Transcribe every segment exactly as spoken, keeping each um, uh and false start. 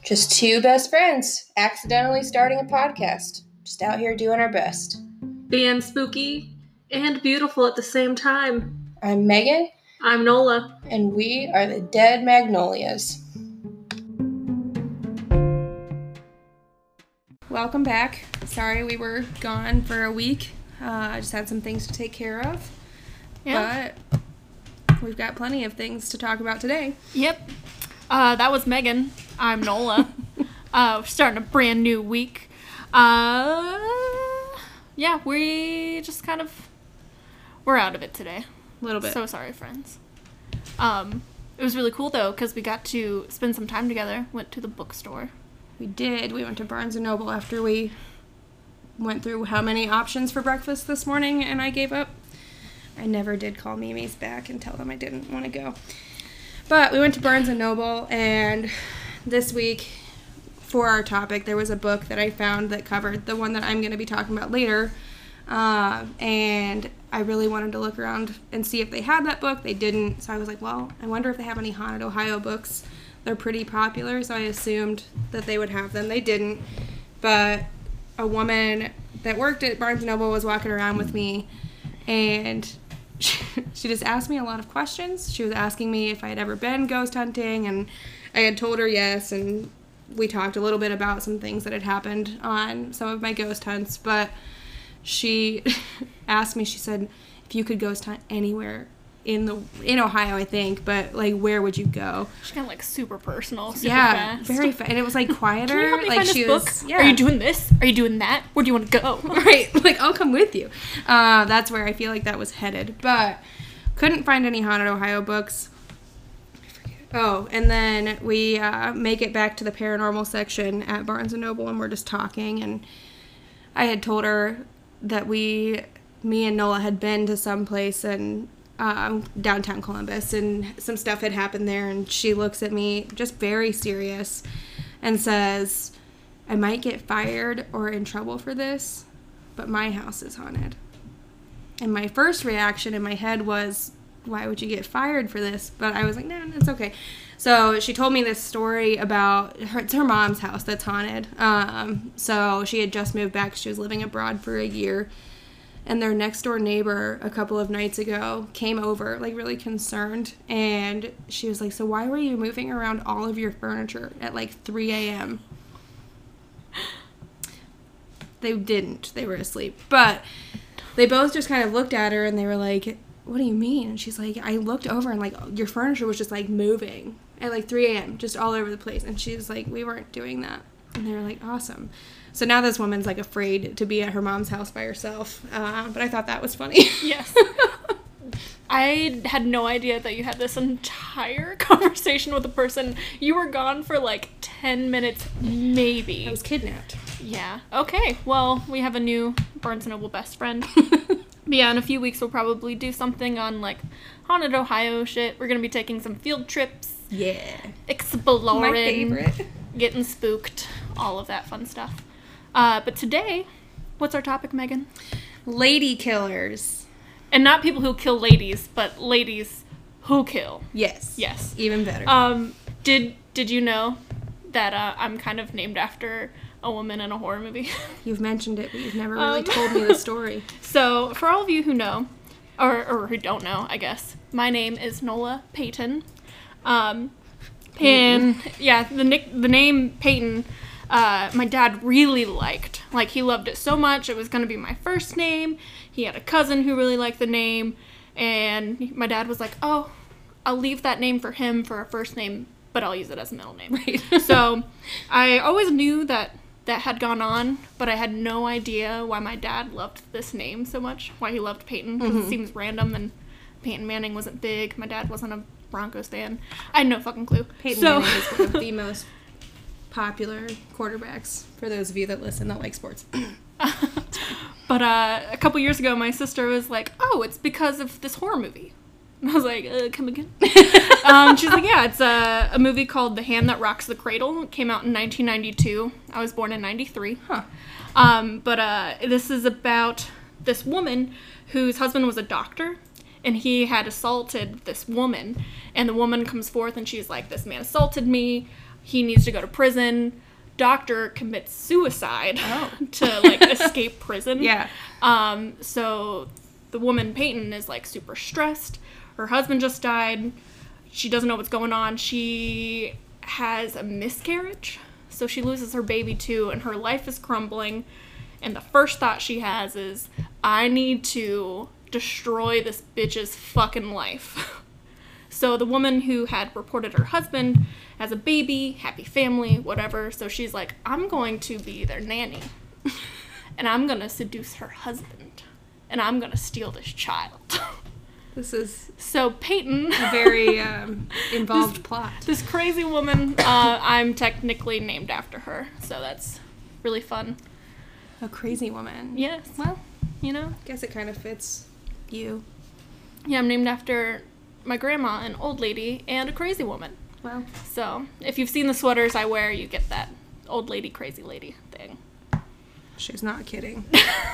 Just two best friends accidentally starting a podcast. Just out here doing our best. Being spooky and beautiful at the same time. I'm Megan. I'm Nola. And we are the Dead Magnolias. Welcome back. Sorry we were gone for a week. Uh, I just had some things to take care of. Yeah. But we've got plenty of things to talk about today. Yep. Uh, that was Megan. I'm Nola. uh, we're starting a brand new week. Uh, yeah, we just kind of, we're out of it today. A little bit. So sorry, friends. Um, it was really cool, though, because we got to spend some time together. Went to the bookstore. We did. We went to Barnes and Noble after we went through how many options for breakfast this morning, and I gave up. I never did call Mimi's back and tell them I didn't want to go. But we went to Barnes and Noble, and this week, for our topic, there was a book that I found that covered the one that I'm going to be talking about later. Uh, and I really wanted to look around and see if they had that book. They didn't, so I was like, well, I wonder if they have any Haunted Ohio books. They're pretty popular, so I assumed that they would have them. They didn't, but a woman that worked at Barnes and Noble was walking around with me, and she, she just asked me a lot of questions. She was asking me if I had ever been ghost hunting, and I had told her yes, and we talked a little bit about some things that had happened on some of my ghost hunts, but she asked me, she said, if you could ghost hunt anywhere in the in Ohio, I think, but like, where would you go? She got like super personal, super yeah, fast. very fast, and it was like quieter. Can you help me like find she this was, book? yeah. Are you doing this? Are you doing that? Where do you want to go? Right, like I'll come with you. Uh, that's where I feel like that was headed, but couldn't find any Haunted Ohio books. I forget. Oh, and then we uh, make it back to the paranormal section at Barnes and Noble, and we're just talking, and I had told her that we, me and Nola had been to some place and um, downtown Columbus, and some stuff had happened there, and she looks at me just very serious and says, I might get fired or in trouble for this, but my house is haunted. And my first reaction in my head was, why would you get fired for this? But I was like, no, nah, it's okay. So she told me this story about her, it's her mom's house that's haunted. Um, so she had just moved back. She was living abroad for a year. And their next door neighbor a couple of nights ago came over, like really concerned. And she was like, so why were you moving around all of your furniture at like three a.m.? They didn't. They were asleep. But they both just kind of looked at her and they were like, what do you mean? And she's like, I looked over and like your furniture was just like moving at like three a.m. just all over the place. And she's like, we weren't doing that. And they were like, awesome. So now this woman's like afraid to be at her mom's house by herself. Uh, but I thought that was funny. Yes. I had no idea that you had this entire conversation with a person. You were gone for like ten minutes, maybe. I was kidnapped. Yeah. Okay. Well, we have a new Barnes and Noble best friend. But yeah, in a few weeks we'll probably do something on like Haunted Ohio shit. We're gonna be taking some field trips. Yeah. Exploring. My favorite. Getting spooked. All of that fun stuff. Uh, but today, what's our topic, Megan? Lady killers. And not people who kill ladies, but ladies who kill. Yes. Yes. Even better. Um, did did you know that uh, I'm kind of named after a woman in a horror movie? You've mentioned it, but you've never really um, told me the story. So, for all of you who know, or, or who don't know, I guess, my name is Nola Payton. Um, and, yeah, the nick, the name Payton, uh, my dad really liked. Like, he loved it so much, it was going to be my first name. He had a cousin who really liked the name, and my dad was like, oh, I'll leave that name for him for a first name, but I'll use it as a middle name. Right. So, I always knew that that had gone on, but I had no idea why my dad loved this name so much, why he loved Peyton, because mm-hmm. it seems random, and Peyton Manning wasn't big, my dad wasn't a Broncos fan. I had no fucking clue. Peyton so, Manning is one of the most popular quarterbacks, for those of you that listen that like sports. But uh, a couple years ago, my sister was like, oh, it's because of this horror movie. And I was like, uh, come again? um, she's like, yeah, it's a, a movie called The Hand That Rocks the Cradle. It came out in nineteen ninety-two. I was born in ninety-three. Huh. Um, but uh, this is about this woman whose husband was a doctor, and he had assaulted this woman. And the woman comes forth, and she's like, this man assaulted me. he needs to go to prison. Doctor commits suicide Oh. to, like, escape prison. Yeah. Um, so the woman, Peyton, is, like, super stressed. Her husband just died. She doesn't know what's going on. She has a miscarriage. So she loses her baby, too, and her life is crumbling. And the first thought she has is, I need to destroy this bitch's fucking life. So the woman who had reported her husband has a baby, happy family, whatever. So she's like, I'm going to be their nanny. And I'm going to seduce her husband. And I'm going to steal this child. This is So Peyton... a very um, involved this, plot. This crazy woman, uh, I'm technically named after her. So that's really fun. A crazy woman. Yes. Well, You know? guess it kind of fits you. Yeah, I'm named after my grandma, an old lady, and a crazy woman. Well, So if you've seen the sweaters I wear, you get that old lady, crazy lady thing. she's not kidding.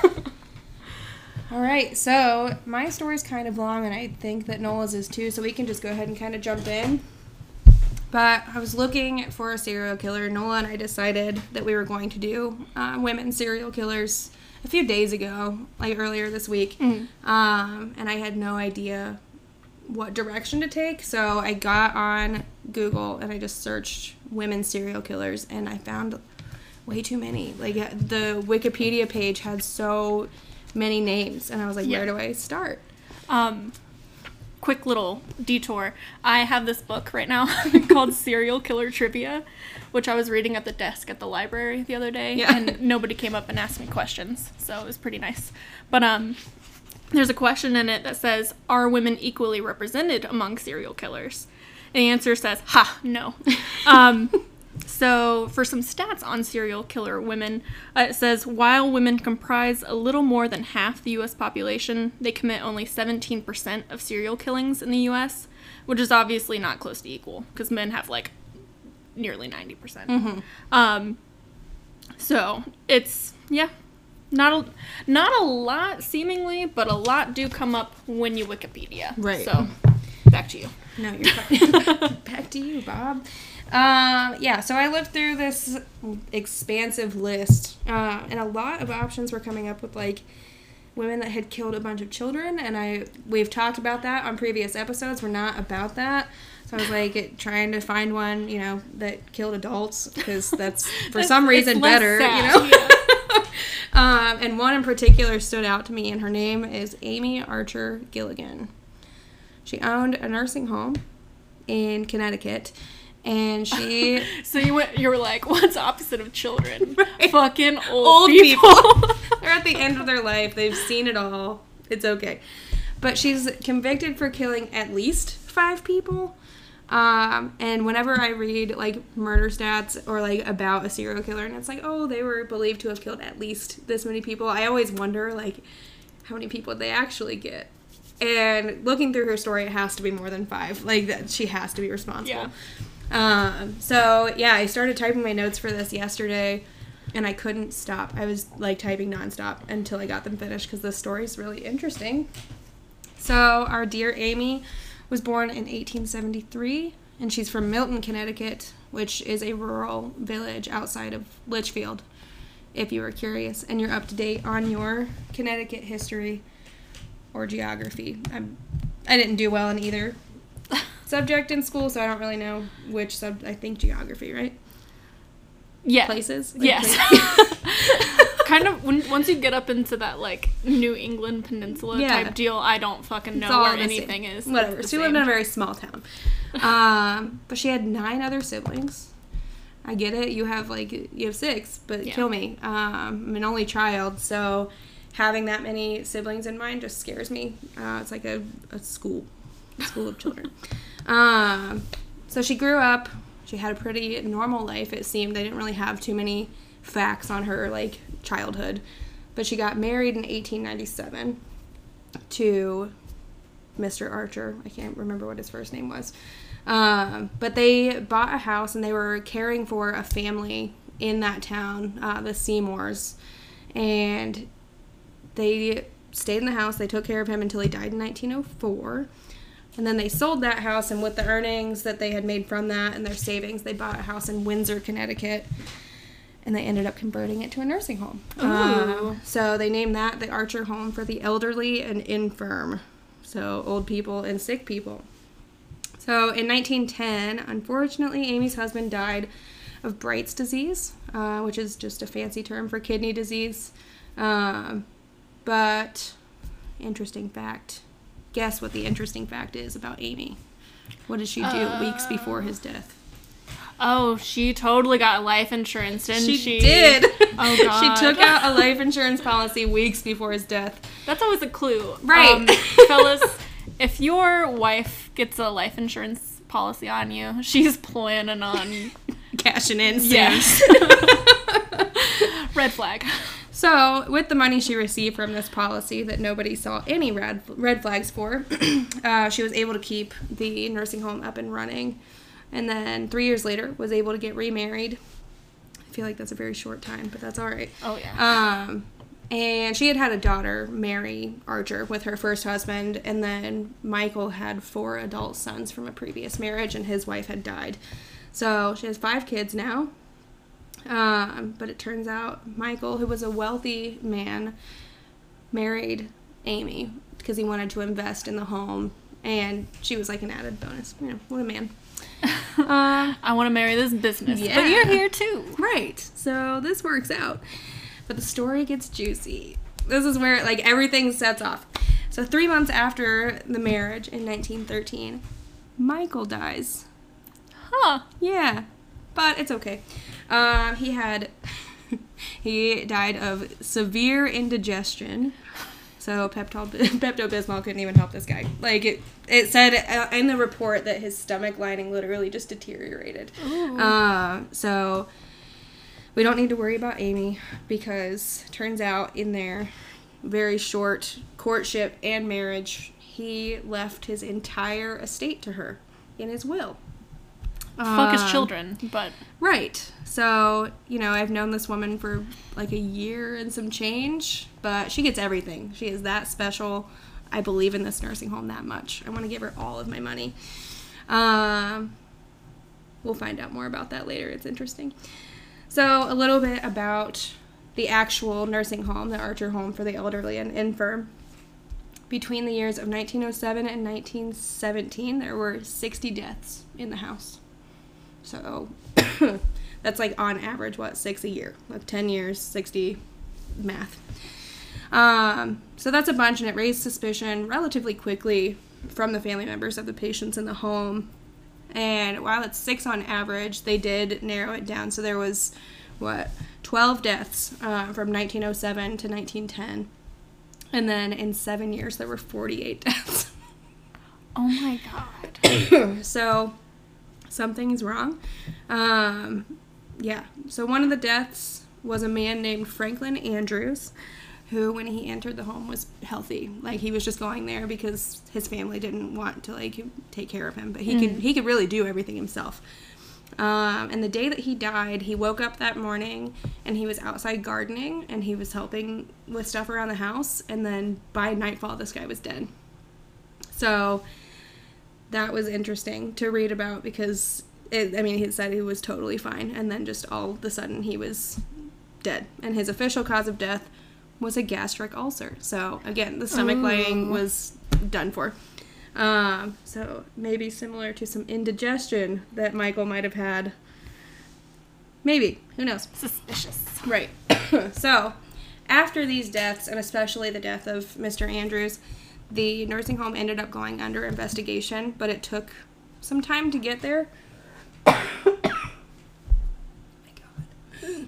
All right, so my story's kind of long, and I think that Nola's is too, so we can just go ahead and kind of jump in. But I was looking for a serial killer. Nola and I decided that we were going to do uh, women serial killers a few days ago, like earlier this week. Mm-hmm. Um, and I had no idea what direction to take, so I got on Google and I just searched women serial killers, and I found way too many. Like, the Wikipedia page had so many names, and I was like, Yeah. where do I start? Um, quick little detour. I have this book right now called Serial Killer Trivia, which I was reading at the desk at the library the other day, Yeah. and nobody came up and asked me questions, so it was pretty nice. But um, there's a question in it that says, are women equally represented among serial killers? And the answer says, ha, no. um, so for some stats on serial killer women, uh, it says, while women comprise a little more than half the U S population, they commit only seventeen percent of serial killings in the U S, which is obviously not close to equal, because men have, like, nearly ninety percent. Mm-hmm. Um, so it's, yeah, not a, not a lot seemingly, but a lot do come up when you Wikipedia. Right. So back to you. No, you're fine. Back to you, Bob. Um, yeah, so I looked through this expansive list, uh, and a lot of options were coming up with, like, women that had killed a bunch of children, and I we've talked about that on previous episodes. We're not about that. So I was, like, it, trying to find one, you know, that killed adults, because that's, for That's- some reason, it's less better, sad, you know? yeah. um, and one in particular stood out to me, and her name is Amy Archer Gilligan. She owned a nursing home in Connecticut, and she... So you went, you were like, what's opposite of children? Right. Fucking old, old people. people. They're at the end of their life. They've seen it all. It's okay. But she's convicted for killing at least five people. Um, and whenever I read, like, murder stats or, like, about a serial killer, and it's like, oh, they were believed to have killed at least this many people, I always wonder, like, how many people did they actually get? And looking through her story, it has to be more than five. Like, that she has to be responsible. Yeah. Um, so, yeah, I started typing my notes for this yesterday, and I couldn't stop. I was, like, typing nonstop until I got them finished, because this story's really interesting. So, our dear Amy was born in eighteen seventy-three, and she's from Milton, Connecticut, which is a rural village outside of Litchfield, if you were curious, and you're up to date on your Connecticut history or geography. I'm, I didn't do well in either subject in school, so I don't really know which sub. I think geography, right? Yeah. Places? Like Yes. places. Kind of, when, once you get up into that, like, New England peninsula Yeah. type deal, I don't fucking It's know all where the anything same. is. Whatever. It's She the lived in a same. very small town. Um, but she had nine other siblings. I get it. You have, like, you have six, but Yeah. kill me. Um, I'm an only child, so having that many siblings in mind just scares me. Uh, it's like a, a school, a school of children. Um, so she grew up. She had a pretty normal life, it seemed. They didn't really have too many facts on her, like, childhood. But she got married in eighteen ninety-seven to Mister Archer. I can't remember what his first name was. Um, but they bought a house, and they were caring for a family in that town, uh, the Seymours. And they stayed in the house. They took care of him until he died in nineteen oh four. And then they sold that house, and with the earnings that they had made from that and their savings, they bought a house in Windsor, Connecticut, and they ended up converting it to a nursing home. Uh, so they named that the Archer Home for the Elderly and Infirm, so old people and sick people. So in nineteen ten, unfortunately, Amy's husband died of Bright's disease, uh, which is just a fancy term for kidney disease. Um, but, interesting fact. Guess what the interesting fact is about Amy. What did she do uh, weeks before his death? Oh, she totally got life insurance, didn't she? She did. Oh, God. She took out a life insurance policy weeks before his death. That's always a clue. Right. Um, fellas, if your wife gets a life insurance policy on you, she's planning on... cashing in soon. Yes. Red flag. So, with the money she received from this policy that nobody saw any red, red flags for, uh, she was able to keep the nursing home up and running. And then three years later, was able to get remarried. I feel like that's a very short time, but that's all right. Oh, yeah. Um, and she had had a daughter, Mary Archer, with her first husband. And then Michael had four adult sons from a previous marriage, and his wife had died. So, she has five kids now. Um, but it turns out Michael, who was a wealthy man, married Amy because he wanted to invest in the home, and she was like an added bonus. You know, what a man. um, I want to marry this business, yeah. but you're here too. Right. So this works out. But the story gets juicy. This is where, like, everything sets off. So three months after the marriage in nineteen thirteen, Michael dies. Huh. Yeah. But it's okay. Uh, he had, he died of severe indigestion. So Pepto, Pepto-Bismol couldn't even help this guy. Like, it, it said in the report that his stomach lining literally just deteriorated. Uh, so we don't need to worry about Amy, because turns out in their very short courtship and marriage, he left his entire estate to her in his will. Fuck his children, but... Right. So, you know, I've known this woman for like a year and some change, but she gets everything. She is that special. I believe in this nursing home that much. I want to give her all of my money. Um, we'll find out more about that later. It's interesting. So, a little bit about the actual nursing home, the Archer Home for the Elderly and Infirm. Between the years of nineteen oh seven and nineteen seventeen, there were sixty deaths in the house. So, that's like on average, what, six a year. With ten years, sixty, math. Um, so that's a bunch, and it raised suspicion relatively quickly from the family members of the patients in the home. And while it's six on average, they did narrow it down. So there was, what, twelve deaths uh, from nineteen oh seven to nineteen ten. And then in seven years, there were forty-eight deaths. Oh my God. So... something's wrong. Um, yeah. So one of the deaths was a man named Franklin Andrews, who, when he entered the home, was healthy. Like, he was just going there because his family didn't want to, like, take care of him. But he mm. could he could really do everything himself. Um, and the day that he died, he woke up that morning, and he was outside gardening, and he was helping with stuff around the house. And then by nightfall, this guy was dead. So... that was interesting to read about because, it, I mean, he said he was totally fine, and then just all of a sudden he was dead. And his official cause of death was a gastric ulcer. So, again, the stomach Ooh. lining was done for. Um, so, maybe similar to some indigestion that Michael might have had. Maybe. Who knows? Suspicious. Right. So, after these deaths, and especially the death of Mister Andrews, the nursing home ended up going under investigation, but it took some time to get there. Oh my God.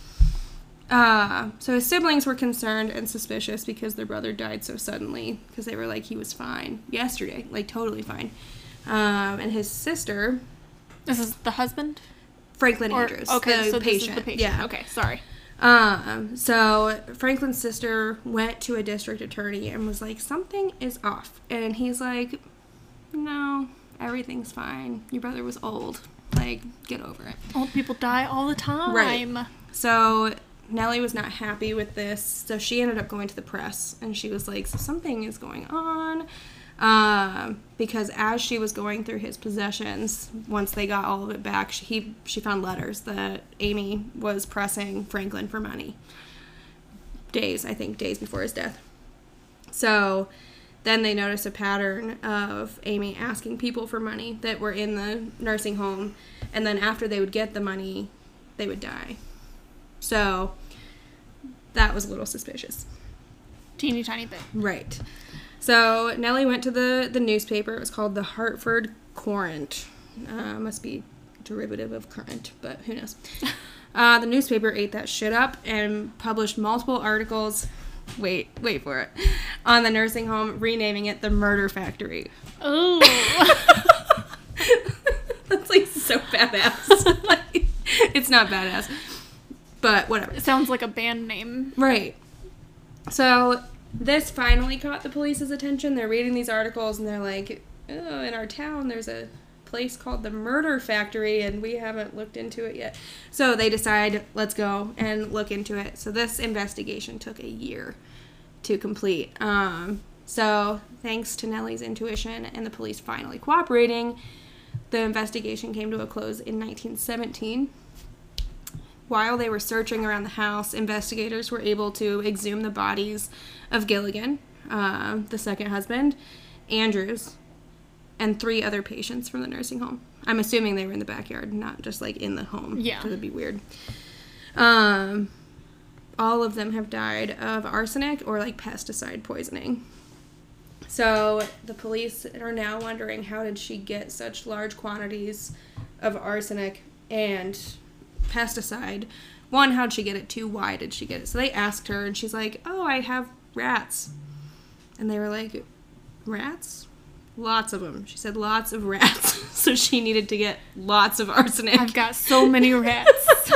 Uh, so his siblings were concerned and suspicious because their brother died so suddenly, because they were like, he was fine yesterday, like totally fine. Um, and his sister... This is the husband? Franklin or, Andrews, okay, the so patient. This is the patient. Yeah. Okay, sorry. Um, so Franklin's sister went to a district attorney and was like, something is off. And he's like, no, everything's fine. Your brother was old. Like, get over it. Old people die all the time. Right. So Nellie was not happy with this. So she ended up going to the press. And she was like, so something is going on. Um, because as she was going through his possessions, once they got all of it back, she, he, she found letters that Amy was pressing Franklin for money. Days, I think, days before his death. So then they noticed a pattern of Amy asking people for money that were in the nursing home, and then after they would get the money, they would die. So that was a little suspicious. Teeny tiny bit. Right. So Nellie went to the, the newspaper. It was called the Hartford Courant. Uh, must be derivative of current, but who knows. Uh, the newspaper ate that shit up and published multiple articles, wait, wait for it, on the nursing home, renaming it the Murder Factory. Oh. That's, like, so badass. Like, it's not badass, but whatever. It sounds like a band name. Right. So this finally caught the police's attention. They're reading these articles, and they're like, oh, in our town, there's a place called the Murder Factory, and we haven't looked into it yet. So they decide, let's go and look into it. So this investigation took a year to complete. Um, so thanks to Nellie's intuition and the police finally cooperating, the investigation came to a close in nineteen seventeen. While they were searching around the house, investigators were able to exhume the bodies of Gilligan, uh, the second husband, Andrews, and three other patients from the nursing home. I'm assuming they were in the backyard, not just, like, in the home. Yeah. Because it'd be weird. Um, all of them have died of arsenic or, like, pesticide poisoning. So the police are now wondering, how did she get such large quantities of arsenic and pesticide? One, how'd she get it? Two, why did she get it? So they asked her, and she's like, oh, I have rats. And they were like, rats? Lots of them. She said lots of rats. So she needed to get lots of arsenic. I've got so many rats.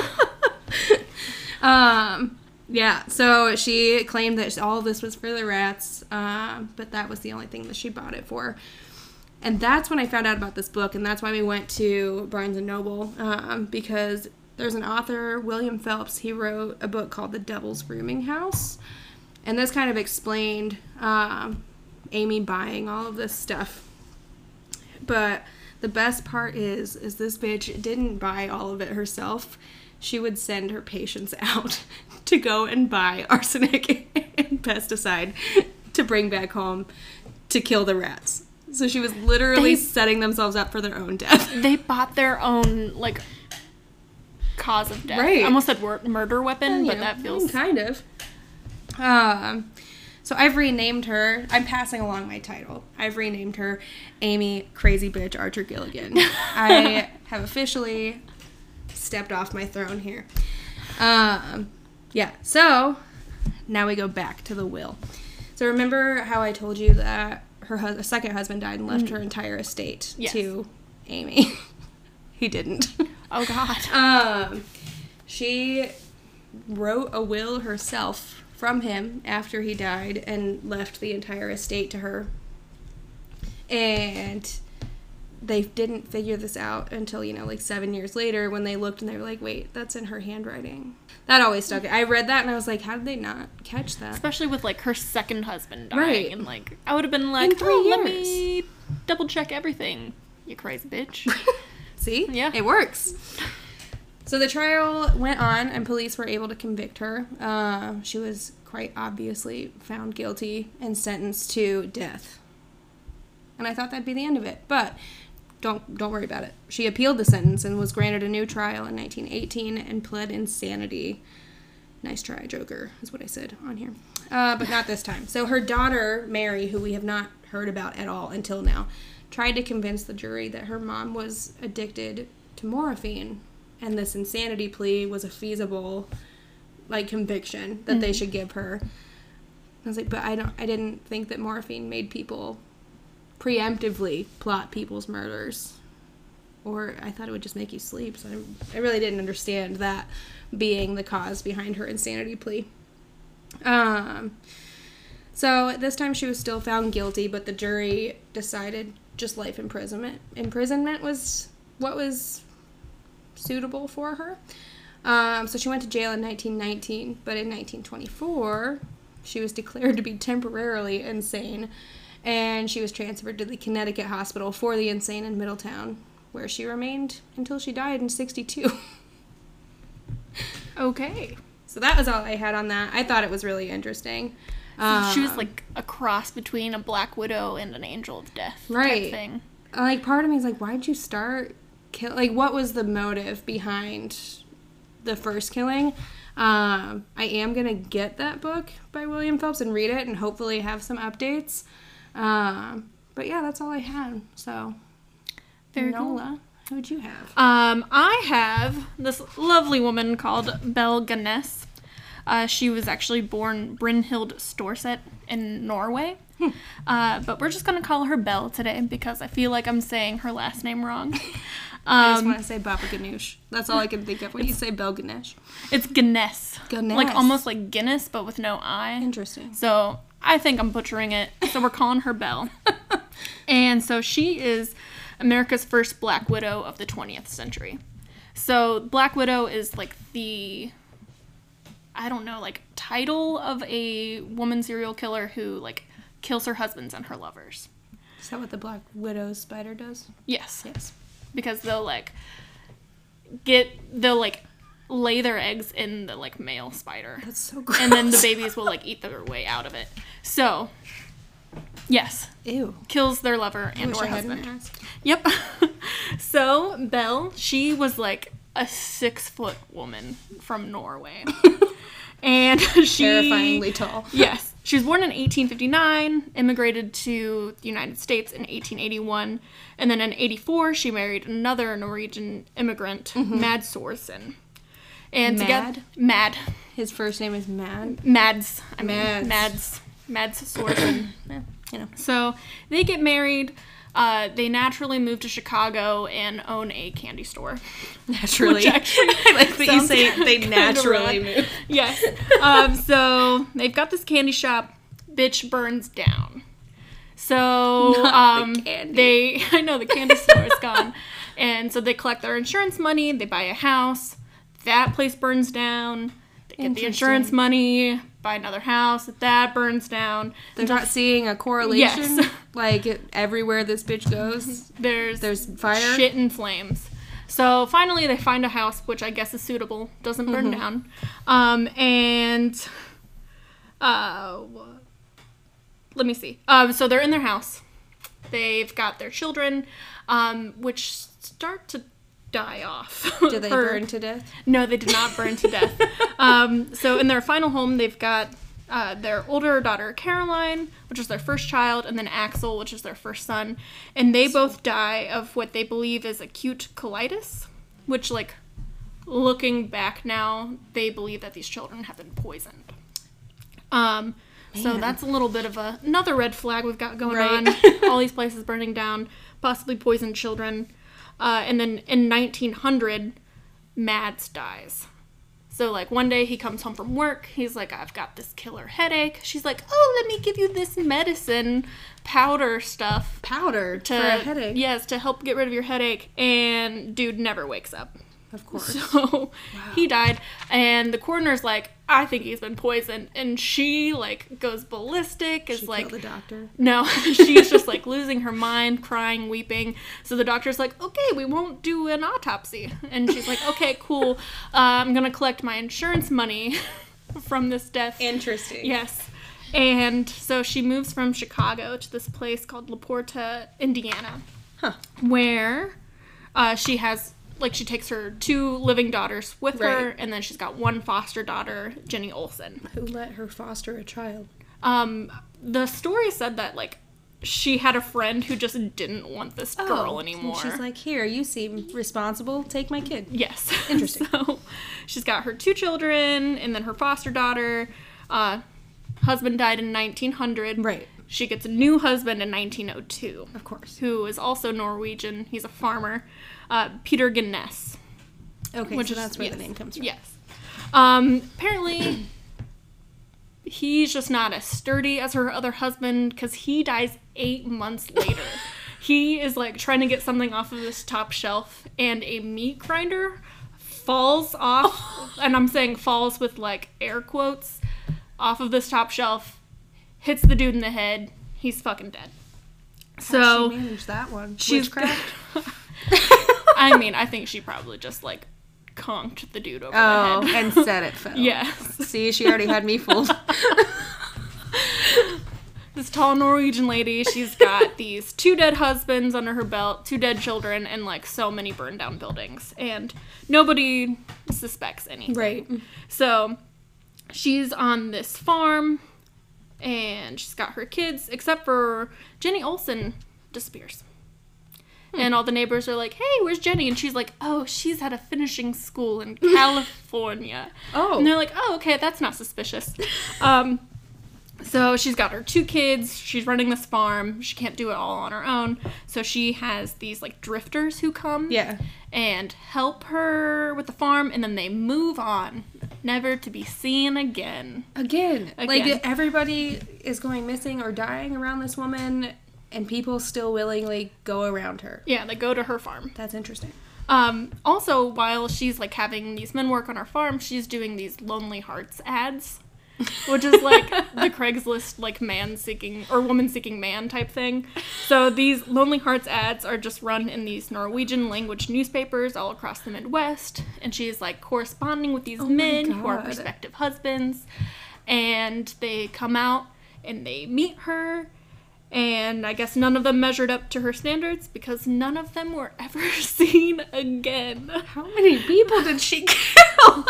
um, yeah, so she claimed that all of this was for the rats, uh, but that was the only thing that she bought it for. And that's when I found out about this book, and that's why we went to Barnes and Noble, um, because there's an author, William Phelps. He wrote a book called The Devil's Rooming House, and this kind of explained um, Amy buying all of this stuff. But the best part is, is this bitch didn't buy all of it herself. She would send her patients out to go and buy arsenic and pesticide to bring back home to kill the rats. So she was literally they, setting themselves up for their own death. They bought their own, like, cause of death. Right. I almost said wor- murder weapon, yeah, but that feels... kind of. Um, so I've renamed her. I'm passing along my title. I've renamed her Amy Crazy Bitch Archer Gilligan. I have officially stepped off my throne here. Um, yeah, so now we go back to the will. So remember how I told you that her hus- second husband died and left mm. her entire estate yes. to Amy? He didn't. Oh, God. Um, she wrote a will herself from him after he died and left the entire estate to her. And they didn't figure this out until, you know, like seven years later when they looked and they were like, wait, that's in her handwriting. That always stuck. I read that and I was like, how did they not catch that? Especially with, like, her second husband dying. Right. And, like, I would have been like, in three oh, years. let me double check everything, you crazy bitch. See? Yeah. It works. So the trial went on and police were able to convict her. Uh, she was quite obviously found guilty and sentenced to death. And I thought that'd be the end of it. But don't don't worry about it. She appealed the sentence and was granted a new trial in nineteen eighteen and pled insanity. Nice try, Joker, is what I said on here. Uh, but not this time. So her daughter, Mary, who we have not heard about at all until now, tried to convince the jury that her mom was addicted to morphine and this insanity plea was a feasible, like, conviction that mm-hmm. they should give her. I was like, but I don't. I didn't think that morphine made people preemptively plot people's murders. Or I thought it would just make you sleep. So I, I really didn't understand that being the cause behind her insanity plea. Um, so this time she was still found guilty, but the jury decided just life imprisonment. Imprisonment was what was suitable for her. Um, so she went to jail in nineteen nineteen, but in nineteen twenty-four, she was declared to be temporarily insane and she was transferred to the Connecticut Hospital for the Insane in Middletown, where she remained until she died in sixty-two. Okay. So that was all I had on that. I thought it was really interesting. So she was Um, like a cross between a Black Widow and an Angel of Death Right. type thing. Like, part of me is like, why'd you start kill? Like, what was the motive behind the first killing? Um, I am gonna get that book by William Phelps and read it, and hopefully have some updates. Um, but yeah, that's all I had. So, Very cool. Nola, who'd you have? Um, I have this lovely woman called Belle Gunness. Uh, she was actually born Brynhild Storset in Norway. Hmm. Uh, but we're just going to call her Belle today because I feel like I'm saying her last name wrong. I just Um, want to say Baba Ganoush. That's all I can think of when you say Belle Ganesh. it's Gunness. Gunness. Like almost like Guinness, but with no I. Interesting. So I think I'm butchering it. So we're calling her Belle. And so she is America's first Black Widow of the twentieth century. So Black Widow is like the, I don't know, like title of a woman serial killer who like kills her husbands and her lovers. Is that what the Black Widow's spider does? Yes. Yes. Because they'll like get, they'll like lay their eggs in the like male spider. That's so gross. And then the babies will like eat their way out of it. So, yes. Ew. Kills their lover and Wish or I hadn't husband. asked. Yep. So, Belle, she was like a six foot woman from Norway. And she... Terrifyingly tall. Yes. She was born in eighteen fifty-nine, immigrated to the United States in eighteen eighty-one, and then in eighty-four she married another Norwegian immigrant, Mm-hmm. Mads Sorsen. And Mad? together... Mad. His first name is Mad. Mads. I mean, Mads. Mads. Mads Sorsen. Yeah, you know. So they get married. Uh, they naturally move to Chicago and own a candy store. Naturally. Which actually I like that you sounds say they kinda naturally rad. move. Yes. Um, so they've got this candy shop. Bitch burns down. So Not the um, candy. they, I know the candy store is gone, and so they collect their insurance money. They buy a house. That place burns down. They get the insurance Interesting. money. Buy another house. That burns down. They're not seeing a correlation. Yes. Like it, everywhere this bitch goes, There's there's fire. shit in flames. So finally they find a house, which I guess is suitable, doesn't burn Mm-hmm. down. Um, and uh, let me see. Um, so they're in their house. They've got their children, um, which start to die off. Do they Or- burn to death? No, they did not burn to death. Um, so in their final home, they've got uh, their older daughter, Caroline, which is their first child, and then Axel, which is their first son. And they both die of what they believe is acute colitis, which, like, looking back now, they believe that these children have been poisoned. Um, so Man. that's a little bit of a, another red flag we've got going Right. on. All these places burning down, possibly poisoned children. Uh, and then in nineteen hundred, Mads dies. So, like, one day he comes home from work. He's like, I've got this killer headache. She's like, oh, let me give you this medicine powder stuff. Powder To, for a headache. Yes, to help get rid of your headache. And dude never wakes up. Of course. So he died, and the coroner's like, I think he's been poisoned, and she like goes ballistic. Is She like, killed the doctor. no, she's just like losing her mind, crying, weeping. So the doctor's like, okay, we won't do an autopsy, and she's like, okay, cool. Uh, I'm gonna collect my insurance money from this death. Interesting. Yes. And so she moves from Chicago to this place called La Porta, Indiana, Huh. where uh, she has, like, she takes her two living daughters with her, Right. and then she's got one foster daughter, Jenny Olsen. Who let her foster a child? Um, the story said that, like, she had a friend who just didn't want this girl Oh, anymore. and she's like, here, you seem responsible. Take my kid. Yes. Interesting. So she's got her two children, and then her foster daughter. Uh, husband died in nineteen hundred. Right. She gets a new husband in nineteen oh two. Of course. Who is also Norwegian. He's a farmer. Uh, Peter Gunness. Okay, Which so is- that's where yes. the name comes from. Yes. Um, apparently, he's just not as sturdy as her other husband because he dies eight months later. He is like trying to get something off of this top shelf, and a meat grinder falls off, and I'm saying falls with like air quotes, off of this top shelf, hits the dude in the head. he's fucking dead. How'd So she managed that one. she's Witchcraft? I mean, I think she probably just like conked the dude over Oh, the head. and said it fell. Yes. See, she already had me fooled. This tall Norwegian lady, she's got these two dead husbands under her belt, two dead children, and like so many burned down buildings. And nobody suspects anything. Right. So she's on this farm and she's got her kids, except for Jenny Olsen disappears. Hmm. And all the neighbors are like, hey, where's Jenny? And she's like, oh, she's at a finishing school in California. Oh. And they're like, oh, okay, that's not suspicious. Um, so she's got her two kids. She's running this farm. She can't do it all on her own. So she has these, like, drifters who come Yeah. and help her with the farm, and then they move on, never to be seen again. Again. Again. Like, everybody is going missing or dying around this woman, and people still willingly go around her. Yeah, they go to her farm. That's interesting. Um, also, while she's, like, having these men work on her farm, she's doing these Lonely Hearts ads, which is, like, the Craigslist, like, man-seeking, or woman-seeking man type thing. So these Lonely Hearts ads are just run in these Norwegian language newspapers all across the Midwest, and she's, like, corresponding with these Oh my men who are God. prospective husbands, and they come out, and they meet her, and I guess none of them measured up to her standards, because none of them were ever seen again. How many people did she kill?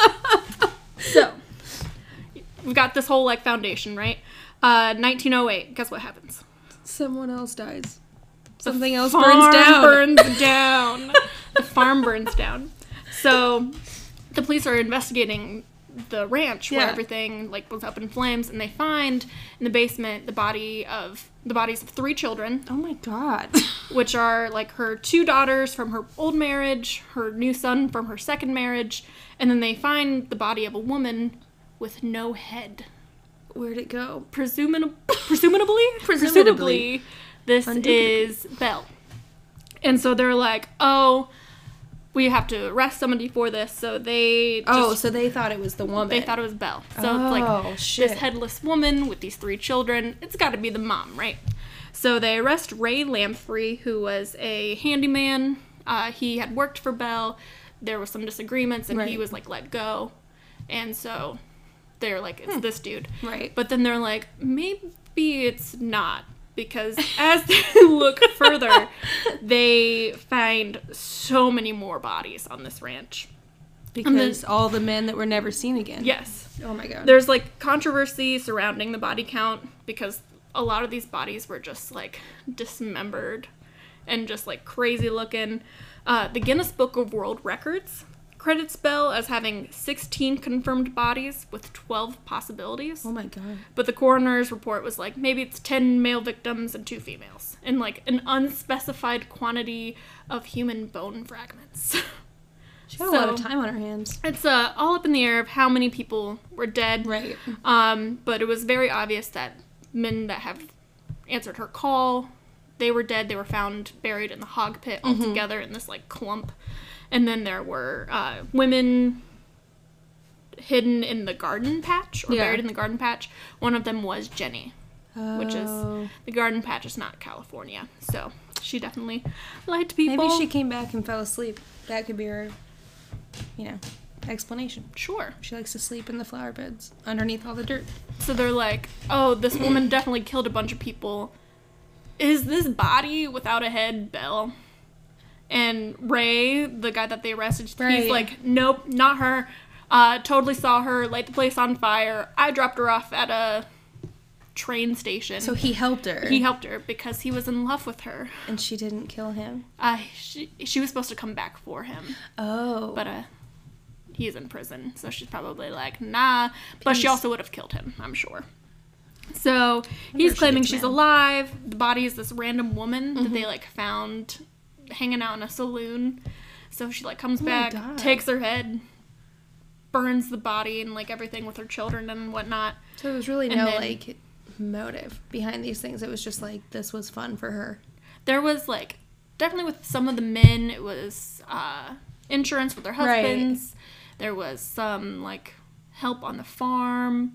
So, we've got this whole, like, foundation, right? Uh, nineteen oh eight, guess what happens? Someone else dies. Something The else farm burns down. burns down. The farm burns down. So, the police are investigating the ranch where Yeah. everything, like, was up in flames, and they find in the basement the body of, the bodies of three children, Oh my god. which are, like, her two daughters from her old marriage, her new son from her second marriage, and then they find the body of a woman with no head. Where'd it go? Presumably, presumably, Presumably. this Undoubtedly. is Belle. And so they're like, oh, we have to arrest somebody for this. So they just, Oh, so they thought it was the woman. they thought it was Belle. So Oh, it's like shit. this headless woman with these three children. It's got to be the mom, right? So they arrest Ray Lamprey, who was a handyman. Uh, he had worked for Belle. There was some disagreements, and he Right. was like let go. And so they're like, it's this dude. Right. But then they're like, maybe it's not. Because as they look further, they find so many more bodies on this ranch. Because all the men that were never seen again. Yes. Oh my god. There's, like, controversy surrounding the body count because a lot of these bodies were just, like, dismembered and just, like, crazy looking. Uh, the Guinness Book of World Records credits Belle as having sixteen confirmed bodies with twelve possibilities. Oh my god. But the coroner's report was like, maybe it's ten male victims and two females. And, like, an unspecified quantity of human bone fragments. She had a lot of So- time on her hands. It's uh, all up in the air of how many people were dead. Right. Um, but it was very obvious that men that have answered her call, they were dead. They were found buried in the hog pit all together in this, like, clump. And then there were uh, women hidden in the garden patch, or Yeah. buried in the garden patch. One of them was Jenny, which is, Oh. the garden patch is not California. So she definitely lied to people. Maybe she came back and fell asleep. That could be her, you know, explanation. Sure. She likes to sleep in the flower beds underneath all the dirt. So they're like, oh, this woman definitely killed a bunch of people. Is this body without a head Belle? And Ray, the guy that they arrested, Right. he's like, nope, not her. Uh, totally saw her, light the place on fire. I dropped her off at a train station. So he helped her. he helped her because he was in love with her. And she didn't kill him. Uh, she, she was supposed to come back for him. Oh. But uh, he's in prison, so she's probably like, nah. But she Peace. also would have killed him, I'm sure. So if he's she claiming gets she's mad. alive. The body is this random woman that Mm-hmm. they like found hanging out in a saloon. So she like comes Oh my back, God. takes her head, burns the body and like everything with her children and whatnot. So there was really And no, then- like, motive behind these things. It was just, like, this was fun for her. There was like definitely with some of the men, it was uh, insurance with their Right. husbands. There was some like help on the farm.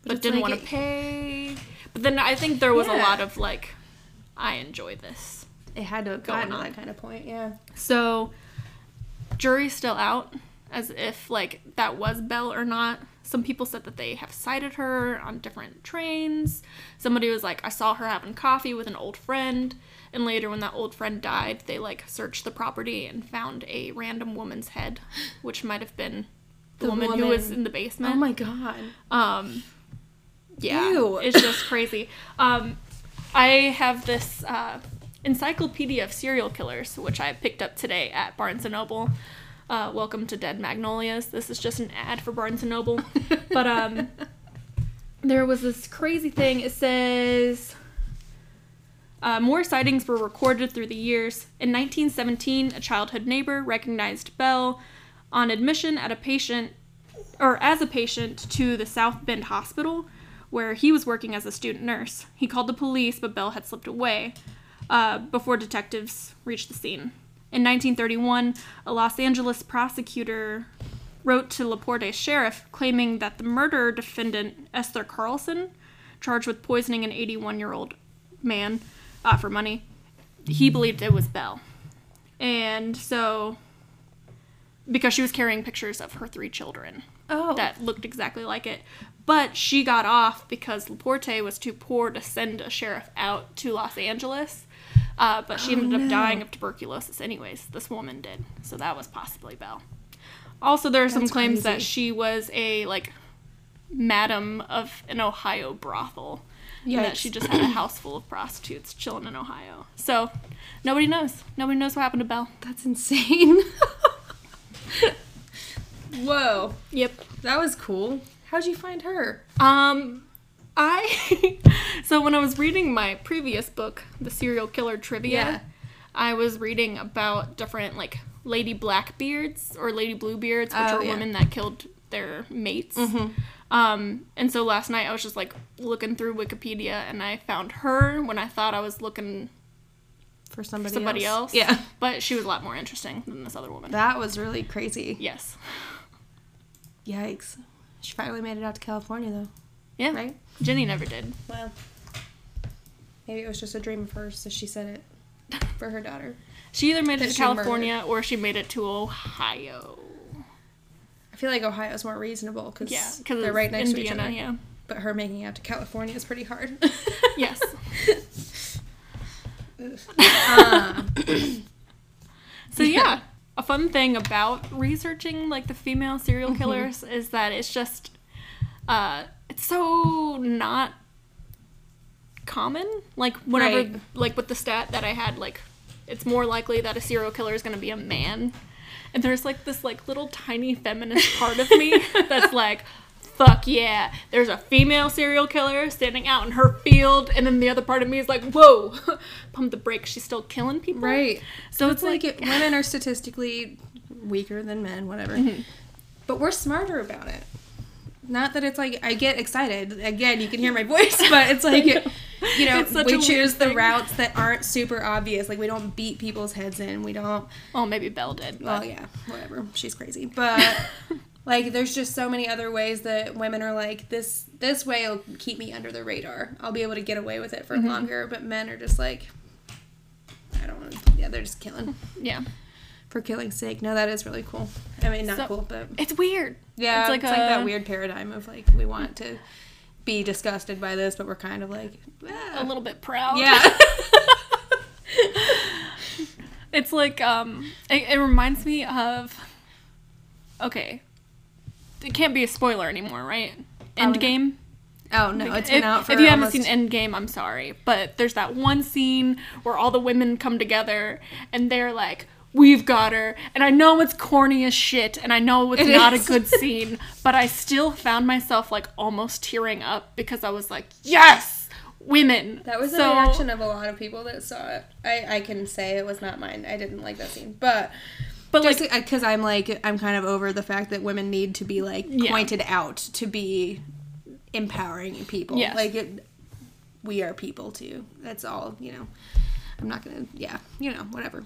but It's didn't like want to it- pay. But then I think there was a Yeah. lot of like, I enjoy this. It had to have Going gotten to on. that kind of point, yeah. So, jury's still out as if like that was Belle or not. Some people said that they have sighted her on different trains. Somebody was like, I saw her having coffee with an old friend. And later when that old friend died, they like searched the property and found a random woman's head, which might have been the, The woman, who woman- was in the basement. Oh my god. Um, yeah, Ew. it's just crazy. Um, I have this uh, encyclopedia of serial killers, which I picked up today at Barnes and Noble. Uh, welcome to Dead Magnolias. This is just an ad for Barnes and Noble. But um, there was this crazy thing. It says uh, more sightings were recorded through the years. In nineteen seventeen, a childhood neighbor recognized Belle on admission at a patient, or as a patient to the South Bend Hospital, where he was working as a student nurse. He called the police, but Belle had slipped away uh, before detectives reached the scene. In nineteen thirty-one, a Los Angeles prosecutor wrote to LaPorte sheriff claiming that the murder defendant, Esther Carlson, charged with poisoning an eighty-one-year-old man uh, for money, he believed it was Belle. And so, because she was carrying pictures of her three children Oh. that looked exactly like it. But she got off because LaPorte was too poor to send a sheriff out to Los Angeles. Uh, but she Oh, ended up no. dying of tuberculosis anyways. This woman did. So that was possibly Belle. Also, there are some That's claims that crazy. she was a, like, madam of an Ohio brothel. And that Yikes. she just had a house full of prostitutes chilling in Ohio. So, nobody knows. Nobody knows what happened to Belle. That's insane. Whoa. Yep. That was cool. How'd you find her? Um, I, so when I was reading my previous book, The Serial Killer Trivia, Yeah. I was reading about different, like, Lady Blackbeards or Lady Bluebeards, which Oh, are yeah. women that killed their mates. Mm-hmm. Um, and so last night I was just, like, looking through Wikipedia, and I found her when I thought I was looking For somebody, somebody else. Yeah. But she was a lot more interesting than this other woman. That was really crazy. Yes. Yikes. She finally made it out to California, though. Yeah. Right? Jenny never did. Well, maybe it was just a dream of hers, so she said it for her daughter. She either made it That to she California or she made it to Ohio. I feel like Ohio's more reasonable because Yeah, because they're right next Indiana, to each other. yeah. But her making it out to California is pretty hard. Yes. um, So yeah, a fun thing about researching like the female serial killers is that it's just uh it's so not common. Like whenever Right. like with the stat that I had, like it's more likely that a serial killer is gonna be a man. And there's like this like little tiny feminist part of me that's like, fuck yeah, there's a female serial killer standing out in her field, and then the other part of me is like, whoa, pump the brakes, she's still killing people. right. So It's it's like like, it, women are statistically weaker than men, whatever. Mhm. But we're smarter about it. Not that it's like I get excited. Again, you can hear my voice, but it's like, know. you know, It's such we a weird choose the thing. routes that aren't super obvious. Like we don't beat people's heads in. We don't. well, maybe Belle did. Well, But yeah, whatever. She's crazy, but like there's just so many other ways that women are like this. This way will keep me under the radar. I'll be able to get away with it for Mhm. longer. But men are just like, I don't want. Yeah, they're just killing yeah. for killing's sake. No, that is really cool. I mean, not So- cool, but It's weird. yeah, it's it's like like, a- that weird paradigm of like we want to be disgusted by this, but we're kind of like ah. A little bit proud. Yeah. It's like, um, it, it reminds me of, okay, it can't be a spoiler anymore, right? Probably Endgame. Oh no, Like, it's been if, out for if you almost... haven't seen Endgame, I'm sorry, but there's that one scene where all the women come together and they're like, "We've got her," and I know it's corny as shit, and I know it's It not is. a good scene, but I still found myself like almost tearing up because I was like, "Yes, women." That was the So- reaction of a lot of people that saw it. I, I can say it was not mine. I didn't like that scene. But, But just like, because I'm like, I'm kind of over the fact that women need to be like Yeah. pointed out to be empowering people. Yes. Like, it, we are people too. That's all, you know. I'm not going to, yeah, you know, whatever.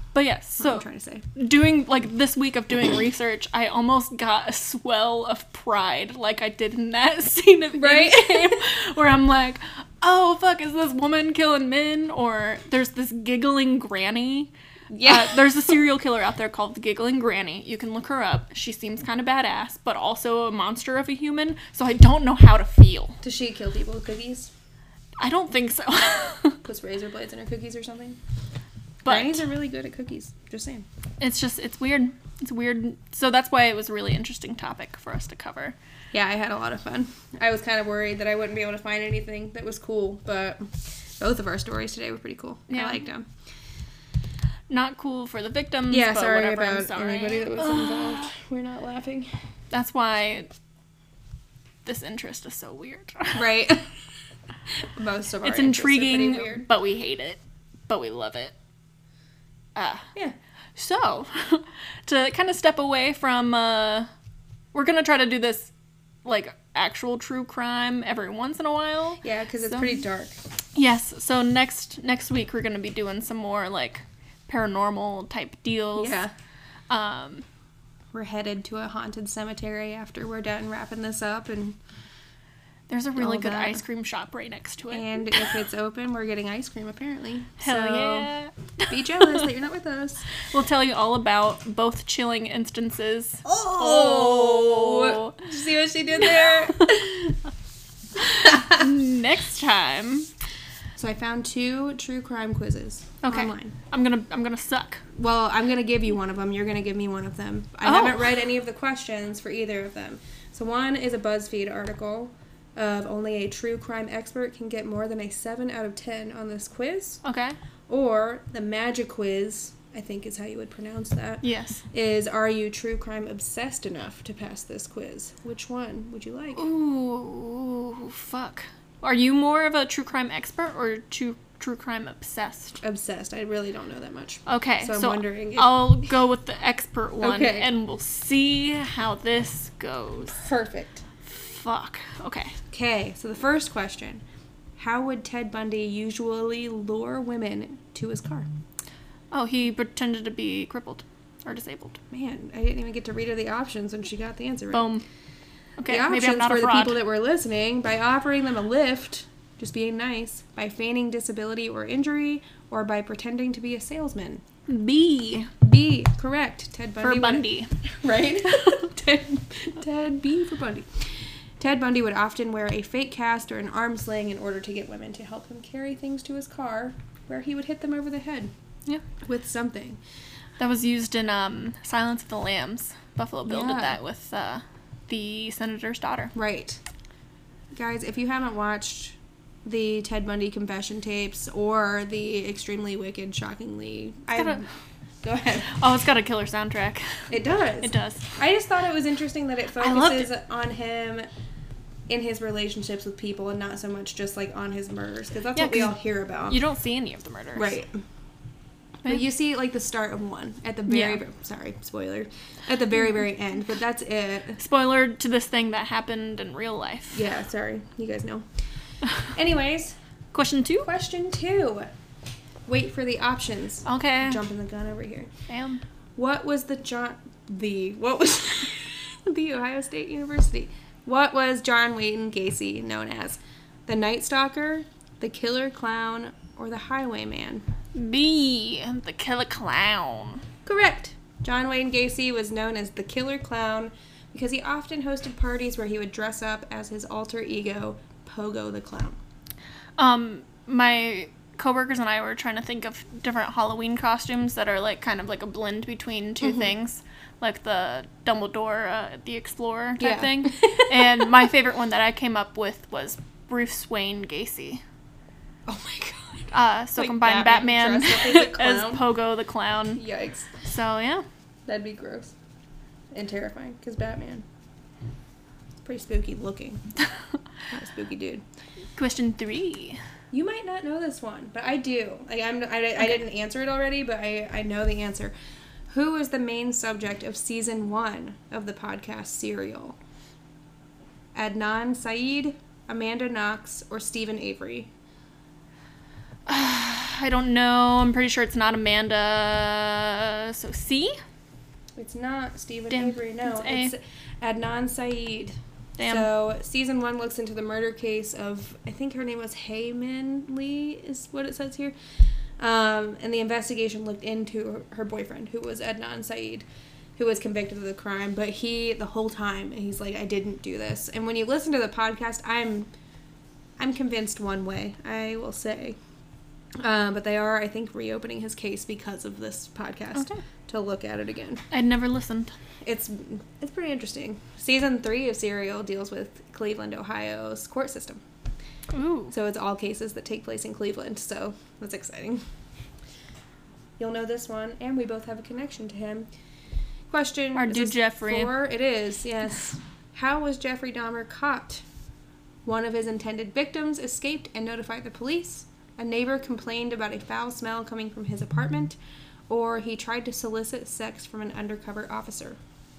But yes, What so I'm trying to say. doing, like, this week of doing research, I almost got a swell of pride, like I did in that scene of Right? Endgame, where I'm like, oh, fuck, is this woman killing men? Or there's this giggling granny. Yeah. Uh, there's a serial killer out there called the Giggling Granny. You can look her up. She seems kind of badass, but also a monster of a human, so I don't know how to feel. Does she kill people with cookies? I don't think so. Puts razor blades in her cookies or something? But Grannies are really good at cookies. Just saying. it's just, it's weird. It's weird. So that's why it was a really interesting topic for us to cover. Yeah, I had a lot of fun. I was kind of worried that I wouldn't be able to find anything that was cool, but both of our stories today were pretty cool. Yeah. I liked them. Not cool for the victims, Yeah, but sorry whatever, I'm about sorry. anybody that was involved. We're not laughing. That's why this interest is so weird. Right. Most of our It's interests are pretty intriguing, weird. but we hate it. But we love it. Ah. Yeah. So, to kind of step away from, uh, we're going to try to do this, like, actual true crime every once in a while. Yeah, because it's So- pretty dark. Yes, so next next week we're going to be doing some more, like, paranormal type deals. Yeah. Um, We're headed to a haunted cemetery after we're done wrapping this up, and there's a really All good that. ice cream shop right next to it. and if it's open, we're getting ice cream apparently. Hell so yeah. Be jealous that you're not with us. We'll tell you all about both chilling instances. Oh! Did you see what she did there? Next time. So I found two true crime quizzes Okay. online. I'm gonna I'm gonna suck. Well, I'm going to give you one of them. You're going to give me one of them. I Oh. haven't read any of the questions for either of them. So one is a BuzzFeed article of only a true crime expert can get more than a seven out of ten on this quiz. Okay. Or the Magic Quiz, I think is how you would pronounce that, Yes. is are you true crime obsessed enough to pass this quiz? Which one would you like? Ooh, fuck. Are you more of a true crime expert or true true crime obsessed? Obsessed. I really don't know that much. Okay, So so, I'm wondering if- I'll go with the expert one, Okay. and we'll see how this goes. Perfect. Fuck. Okay. Okay, so the first question. How would Ted Bundy usually lure women to his car? Oh, he pretended to be crippled or disabled. Man, I didn't even get to read her the options and she got the answer right. Boom. Okay, the maybe I'm options not for a the fraud. people that were listening: by offering them a lift, just being nice, by feigning disability or injury, or by pretending to be a salesman. B B, correct. Ted Bundy. for would- Bundy. Right? Ted, Ted B for Bundy. Ted Bundy would often wear a fake cast or an arm sling in order to get women to help him carry things to his car, where he would hit them over the head Yeah. with something. That was used in um, Silence of the Lambs. Buffalo Bill Yeah. did that with uh, the senator's daughter. Right. Guys, if you haven't watched the Ted Bundy confession tapes or the extremely wicked, shockingly... I got a- Go ahead. Oh, it's got a killer soundtrack. It does. It does. I just thought it was interesting that it I loved focuses on him in his relationships with people and not so much just like on his murders, because that's Yeah, what we 'cause all hear about. You don't see any of the murders. Right. Yeah. But you see like the start of one at the very, Yeah. very sorry, spoiler, at the very, very end, but that's it. Spoiler to this thing that happened in real life. Yeah, sorry. You guys know. Anyways, Question two? question two. Wait for the options. Okay. Jumping the gun over here. Damn. What was the John the what was the Ohio State University? What was John Wayne Gacy known as? The Night Stalker, the Killer Clown, or the Highwayman? B. The killer clown. Correct. John Wayne Gacy was known as the Killer Clown because he often hosted parties where he would dress up as his alter ego, Pogo the Clown. Um, my coworkers and I were trying to think of different Halloween costumes that are like kind of like a blend between 2 Mm-hmm. things, like the Dumbledore, uh, the Explorer type Yeah. thing. And my favorite one that I came up with was Bruce Wayne Gacy. Oh my god. Uh, so Like combine Batman Batman, dressed up as a as clown? Pogo the Clown. Yikes. So yeah. That'd be gross. And terrifying, because Batman. It's pretty spooky looking. Not a spooky dude. Question three. You might not know this one, but I do. Like I'm, I, I didn't answer it already, but I, I know the answer. Who is the main subject of season one of the podcast Serial? Adnan Syed, Amanda Knox, or Stephen Avery? I don't know. I'm pretty sure it's not Amanda. So C? It's not Stephen Damn, Avery, no. it's It's Adnan Syed. Damn. So, season one looks into the murder case of, I think her name was Heyman Lee, is what it says here. Um, and the investigation looked into her boyfriend, who was Adnan Syed, who was convicted of the crime. But he, the whole time, he's like, I didn't do this. And when you listen to the podcast, I'm, I'm convinced one way, I will say. Um, but they are, I think, reopening his case because of this podcast Okay. to look at it again. I'd never listened. It's it's pretty interesting. Season three of Serial deals with Cleveland, Ohio's court system. Ooh. So it's all cases that take place in Cleveland. So that's exciting. You'll know this one, and we both have a connection to him. Question. Our is dude this Jeffrey. For, it is, yes. How was Jeffrey Dahmer caught? One of his intended victims escaped and notified the police. A neighbor complained about a foul smell coming from his apartment, or he tried to solicit sex from an undercover officer.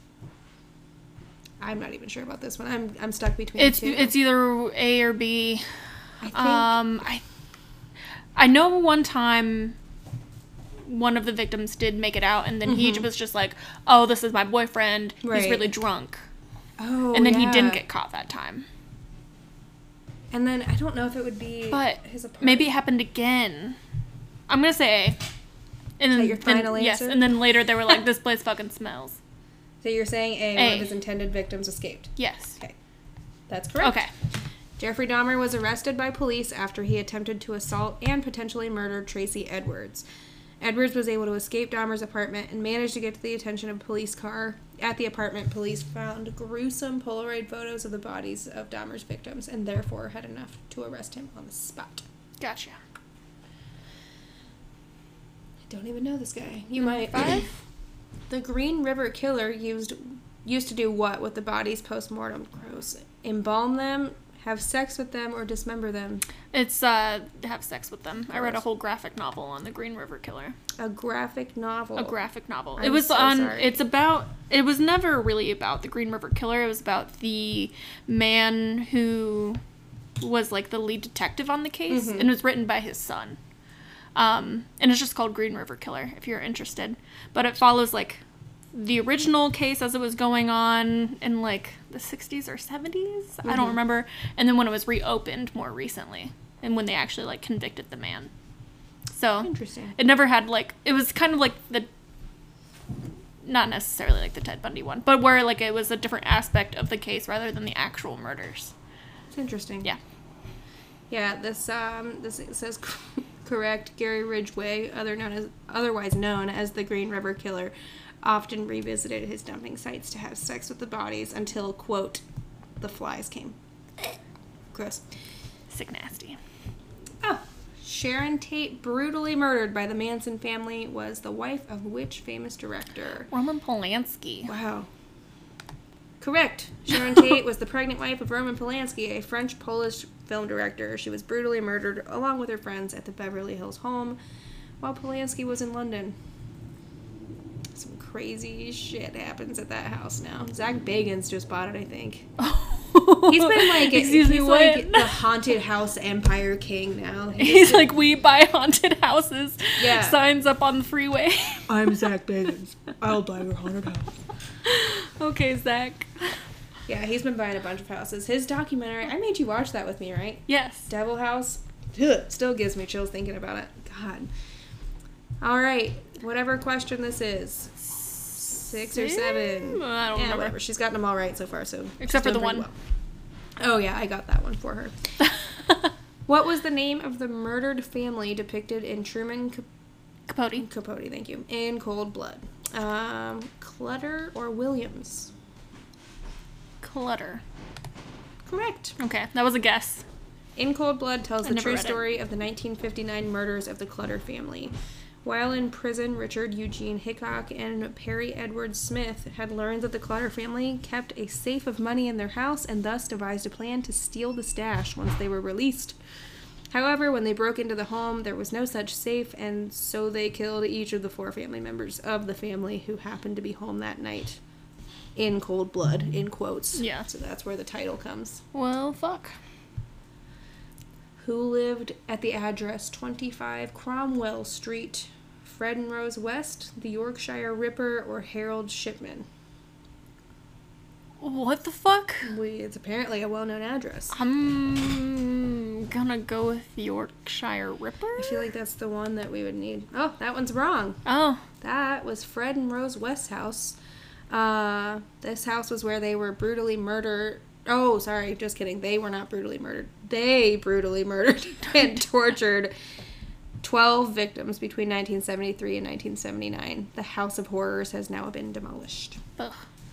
I'm not even sure about this one. I'm I'm stuck between It's the two. it's either A or B. I think Um, I I know one time one of the victims did make it out, and then he Mhm. was just like, "Oh, this is my boyfriend. Right. He's really drunk," oh, and then he yeah. didn't get caught that time. And then I don't know if it would be But his apartment. maybe it happened again. I'm gonna say A. And then, that your final then- Yes, answer? and then later they were like, "This place fucking smells." So you're saying A, one A. of his intended victims escaped. Yes. Okay. That's correct. Okay. Jeffrey Dahmer was arrested by police after he attempted to assault and potentially murder Tracy Edwards. Edwards was able to escape Dahmer's apartment and managed to get to the attention of a police car. At the apartment, police found gruesome Polaroid photos of the bodies of Dahmer's victims and therefore had enough to arrest him on the spot. Gotcha. I don't even know this guy. You might. Five? The Green River Killer used used to do what with the bodies post-mortem? Gross. Embalm them, have sex with them, or dismember them? It's uh have sex with them. I read a Gross. whole graphic novel on the Green River Killer. A graphic novel. A graphic novel. I'm it was so on. sorry. It's about. It was never really about the Green River Killer. It was about the man who was like the lead detective on the case, Mhm. and it was written by his son. Um, and it's just called Green River Killer if you're interested. But it follows like the original case as it was going on in like the sixties or seventies. I Mhm. don't remember. And then when it was reopened more recently, and when they actually like convicted the man. So Interesting. it never had like it was kind of like the not necessarily like the Ted Bundy one, but where like it was a different aspect of the case rather than the actual murders. It's interesting. Yeah. Yeah. This um this says correct. Gary Ridgway, other known as otherwise known as the Green River Killer, often revisited his dumping sites to have sex with the bodies until quote the flies came. Gross. Sick nasty. Oh, Sharon Tate, brutally murdered by the Manson family, was the wife of which famous director? Roman Polanski. Wow. Correct. Sharon Tate was the pregnant wife of Roman Polanski, a French-Polish film director. She was brutally murdered along with her friends at the Beverly Hills home while Polanski was in London. Some crazy shit happens at that house now. Zach Bagans just bought it, I think. He's been like, Excuse he's me, like what? the haunted house empire king now. He's like, we buy haunted houses. Yeah. Signs up on the freeway. I'm Zach Bagans. I'll buy your haunted house. Okay, Zach. Yeah, he's been buying a bunch of houses. His documentary, I made you watch that with me, right? Yes. Devil House. Ugh, still gives me chills thinking about it. God. All right. Whatever question this is. Six or seven. I don't yeah, remember. whatever. She's gotten them all right so far, so. she's Except for doing the pretty one. well. Oh, yeah, I got that one for her. What was the name of the murdered family depicted in Truman Cap- Capote. Capote, thank you, in Cold Blood? Um, Clutter or Williams? Clutter. Correct. Okay, that was a guess. In Cold Blood tells I the never true read it. story of the nineteen fifty-nine murders of the Clutter family. While in prison, Richard Eugene Hickok and Perry Edward Smith had learned that the Clutter family kept a safe of money in their house and thus devised a plan to steal the stash once they were released. However, when they broke into the home, there was no such safe, and so they killed each of the four family members of the family who happened to be home that night. In cold blood, in quotes. Yeah. So that's where the title comes. Well, fuck. who lived at the address twenty-five Cromwell Street, Fred and Rose West, the Yorkshire Ripper, or Harold Shipman? What the fuck? We, it's apparently a well-known address. I'm gonna go with Yorkshire Ripper? I feel like that's the one that we would need. Oh, that one's wrong. Oh. That was Fred and Rose West's house. Uh, this house was where they were brutally murdered. Oh, sorry, just kidding. They were not brutally murdered. They brutally murdered and tortured twelve victims between nineteen seventy-three and nineteen seventy-nine. The House of Horrors has now been demolished. Ugh.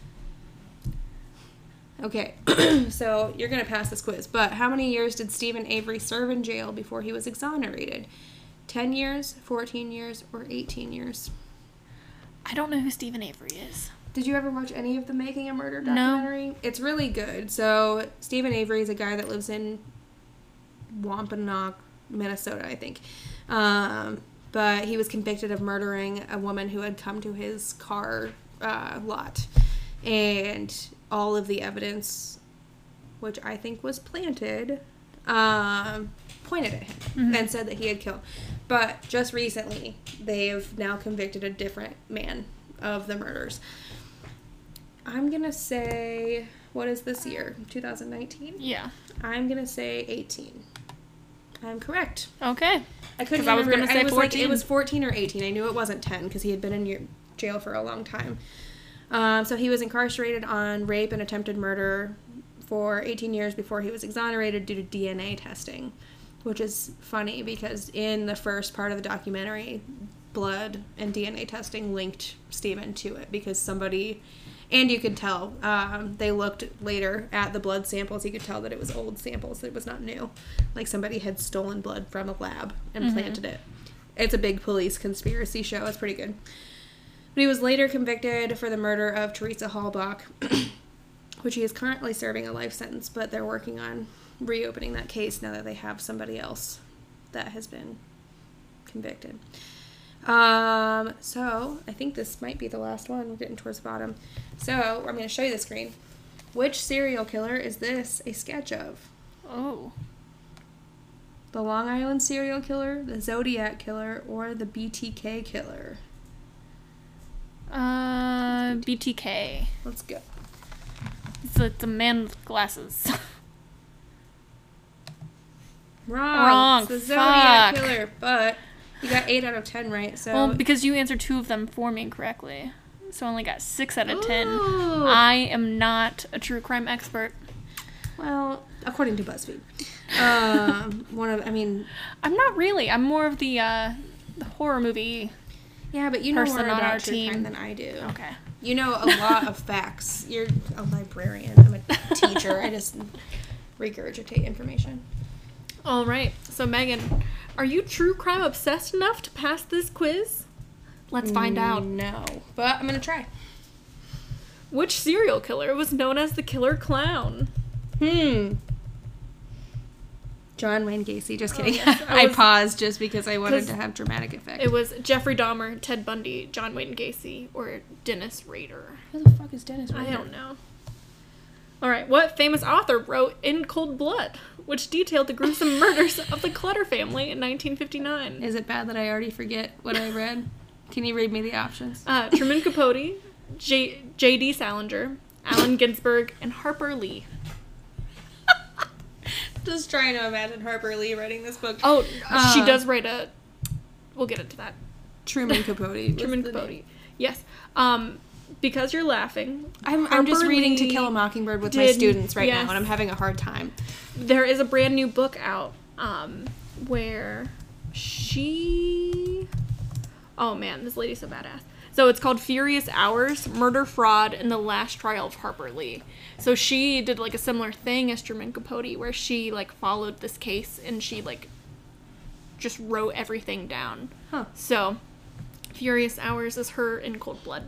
Okay, so you're going to pass this quiz, but how many years did Stephen Avery serve in jail before he was exonerated? ten years, fourteen years, or eighteen years? I don't know who Stephen Avery is. Did you ever watch any of the Making a Murder documentary? No. It's really good. So, Stephen Avery is a guy that lives in Wampanoag, Minnesota, I think. Um, but he was convicted of murdering a woman who had come to his car uh, lot. And all of the evidence, which I think was planted, um, pointed at him mm-hmm. and said that he had killed. But just recently, they have now convicted a different man of the murders. I'm going to say, what is this year? two thousand nineteen? Yeah. I'm going to say eighteen. I'm correct. Okay. I couldn't remember. I was going to say I was fourteen. Like, it was fourteen or eighteen. I knew it wasn't ten because he had been in jail for a long time. Um, so he was incarcerated on rape and attempted murder for eighteen years before he was exonerated due to D N A testing, which is funny because in the first part of the documentary, blood and D N A testing linked Stephen to it because somebody, and you could tell, um, they looked later at the blood samples, you could tell that it was old samples, it was not new. Like somebody had stolen blood from a lab and mm-hmm. planted it. It's a big police conspiracy show, it's pretty good. But he was later convicted for the murder of Teresa Halbach, which he is currently serving a life sentence, but they're working on reopening that case now that they have somebody else that has been convicted. Um, so, I think this might be the last one. We're getting towards the bottom. So, I'm going to show you the screen. Which serial killer is this a sketch of? Oh. The Long Island serial killer, the Zodiac killer, or the B T K killer? Uh, B T K. Let's go. It's, it's a man with glasses. Wrong. Wrong. It's the Zodiac Fuck. killer, but you got eight out of ten right, so... Well, because you answered two of them for me incorrectly. So I only got six out of ten. Ooh. I am not a true crime expert. Well, according to BuzzFeed. um, one of, I mean... I'm not really. I'm more of the, uh, the horror movie... Yeah, but you know more on about our true team crime than I do. Okay. You know a lot of facts. You're a librarian. I'm a teacher. I just regurgitate information. All right. So, Megan, are you true crime obsessed enough to pass this quiz? Let's find out. No, but I'm going to try. Which serial killer was known as the Killer Clown? Hmm. John Wayne Gacy. Just kidding. Oh, yes. I, I was, paused just because I wanted to have dramatic effect. It was Jeffrey Dahmer, Ted Bundy, John Wayne Gacy, or Dennis Rader. Who the fuck is Dennis Rader? I don't know. All right. What famous author wrote In Cold Blood, which detailed the gruesome murders of the Clutter family in nineteen fifty-nine? Is it bad that I already forget what I read? Can you read me the options? Uh, Truman Capote, J. J.D. Salinger, Allen Ginsberg, and Harper Lee. Just trying to imagine Harper Lee writing this book. Oh, uh, she does write a... We'll get into that. Truman Capote. Truman Capote. Name? Yes. Um, because you're laughing. I'm, I'm just reading Lee To Kill a Mockingbird with did, my students right yes, now, and I'm having a hard time. There is a brand new book out um, where she... Oh, man, this lady's so badass. So it's called Furious Hours, Murder, Fraud, and the Last Trial of Harper Lee. So she did, like, a similar thing as Truman Capote, where she, like, followed this case, and she, like, just wrote everything down. Huh. So, Furious Hours is her In Cold Blood.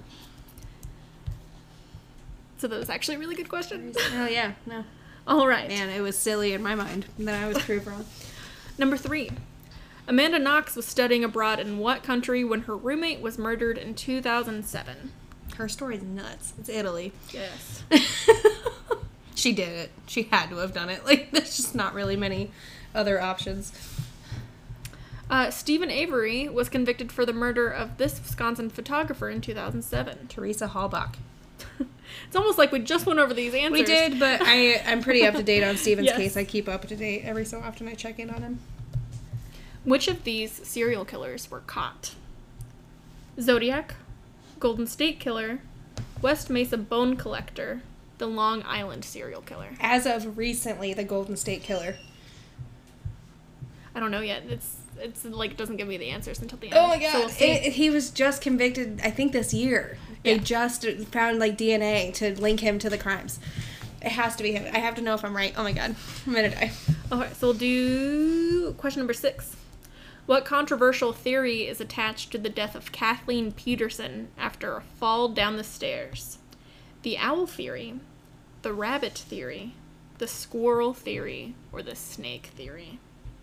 So that was actually a really good question. Oh, yeah, no. All right. Man, it was silly in my mind. And then I was proved wrong. Number three. Amanda Knox was studying abroad in what country when her roommate was murdered in two thousand seven? Her story's nuts. It's Italy. Yes. She did it. She had to have done it. Like, there's just not really many other options. Uh, Stephen Avery was convicted for the murder of this Wisconsin photographer in two thousand seven. Teresa Hallbach. It's almost like we just went over these answers. We did, but I, I'm pretty up to date on Stephen's Yes. case. I keep up to date. Every so often I check in on him. Which of these serial killers were caught? Zodiac, Golden State Killer, West Mesa Bone Collector, the Long Island serial killer. As of recently, the Golden State Killer. I don't know yet. It's it's like doesn't give me the answers until the end. Oh my god. So we'll see. It- he was just convicted, I think, this year. They Yeah. just found, like, D N A to link him to the crimes. It has to be him. I have to know if I'm right. Oh my god. I'm gonna die. Okay, so we'll do question number six. What controversial theory is attached to the death of Kathleen Peterson after a fall down the stairs? The owl theory, the rabbit theory, the squirrel theory, or the snake theory?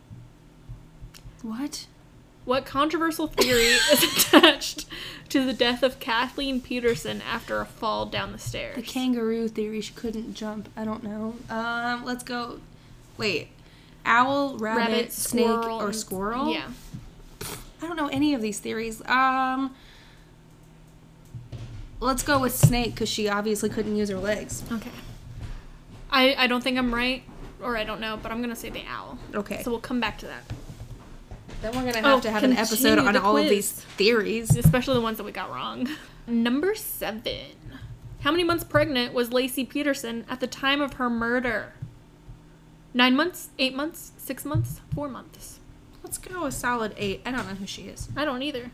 What? What controversial theory is attached to the death of Kathleen Peterson after a fall down the stairs? The kangaroo theory. She couldn't jump. I don't know. Um, let's go. Wait. Owl, rabbit, Rabbit, snake, squirrel, or and- squirrel? Yeah. I don't know any of these theories. Um, let's go with snake because she obviously couldn't use her legs. Okay. I, I don't think I'm right, or I don't know, but I'm going to say the owl. Okay. So we'll come back to that. Then we're gonna have Oh, to have an episode continue on the all of quiz. these theories. Especially the ones that we got wrong. Number seven. How many months pregnant was Lacey Peterson at the time of her murder? Nine months? Eight months? Six months? Four months? Let's go a solid eight. I don't know who she is. I don't either.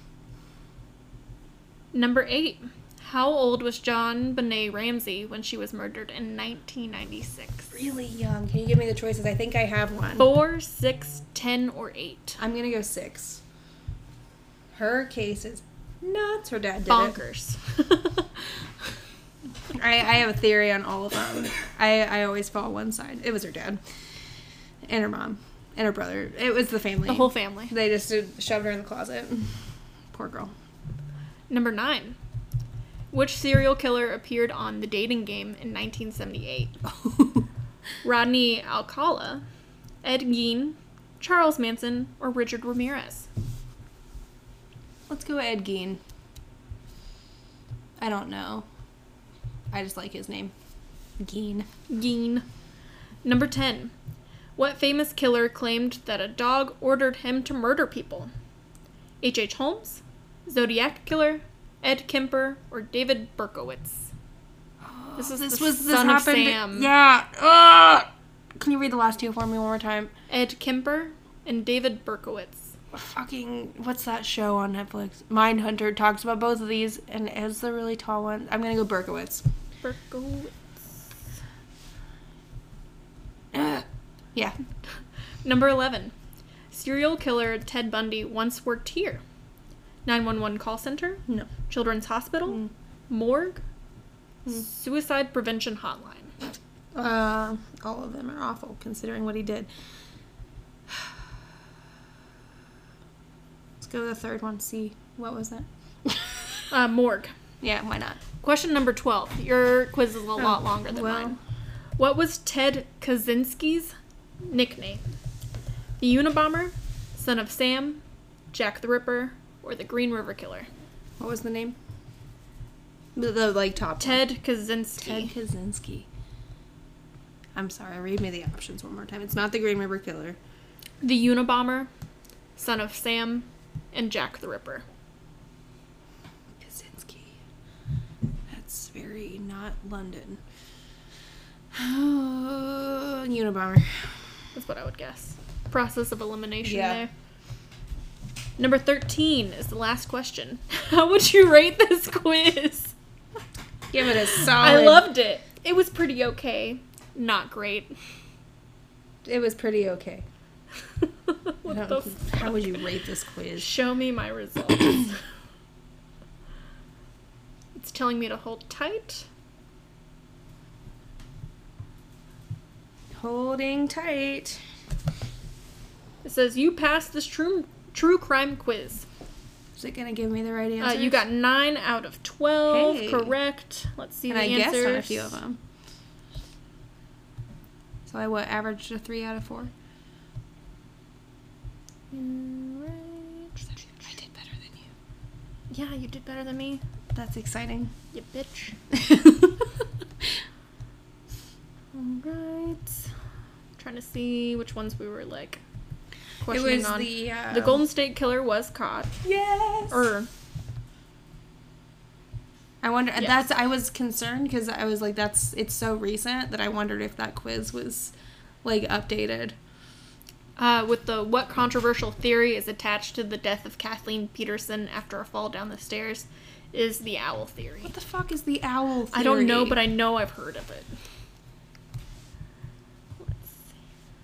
Number eight. How old was John Benet Ramsey when she was murdered in nineteen ninety-six? Really young. Can you give me the choices? I think I have one. Four, six, ten, or eight? I'm gonna go six. Her case is nuts. Her dad did Bonkers. it. I, I have a theory on all of them. I, I always fall one side. It was her dad. And her mom. And her brother. It was the family. The whole family. They just did, shoved her in the closet. Poor girl. Number nine. Which serial killer appeared on The Dating Game in nineteen seventy-eight? Rodney Alcala, Ed Gein, Charles Manson, or Richard Ramirez? Let's go Ed Gein. I don't know. I just like his name. Gein. Gein. Number ten. What famous killer claimed that a dog ordered him to murder people? H H. Holmes, Zodiac Killer, Ed Kemper, or David Berkowitz? This is This the was this son of happened. Sam. Yeah. Ugh. Can you read the last two for me one more time? Ed Kemper and David Berkowitz. Fucking what's that show on Netflix? Mindhunter talks about both of these, and it's the really tall one. I'm gonna go Berkowitz. Berkowitz. Ugh. Yeah. Number eleven. Serial killer Ted Bundy once worked here. nine one one call center, No. Children's Hospital, Mm. morgue, suicide prevention hotline. Uh, all of them are awful considering what he did. Let's go to the third one. See what was that? Uh, morgue. Yeah, why not? Question number twelve. Your quiz is a lot longer than well. mine. What was Ted Kaczynski's nickname? The Unabomber, Son of Sam, Jack the Ripper, or the Green River Killer? What was the name? The, the like top Ted one. Kaczynski. Ted Kaczynski. I'm sorry. Read me the options one more time. It's not the Green River Killer. The Unabomber, Son of Sam, and Jack the Ripper. Kaczynski. That's very not London. Unabomber. That's what I would guess. Process of elimination Yeah. there. Number thirteen is the last question. How would you rate this quiz? Give it a solid. I loved it. It was pretty okay. Not great. It was pretty okay. What I the don't- fuck? how would you rate this quiz? Show me my results. It's telling me to hold tight. Holding tight. It says you passed this true true crime quiz. Is it gonna give me the right Uh, answer? you got nine out of twelve Hey. correct. Let's see and the I answers. guessed on a few of them. So I what averaged a three out of four. I did better than you. Yeah, you did better than me. That's exciting. You bitch. Alright. Trying to see which ones we were like It questioning was on. the uh, The Golden State Killer was caught. Yes. Or I wonder. Yes. That's. I was concerned because I was like, that's. It's so recent that I wondered if that quiz was, like, updated. uh, with the what controversial theory is attached to the death of Kathleen Peterson after a fall down the stairs is the owl theory. What the fuck is the owl theory? I don't know, but I know I've heard of it. Let's see.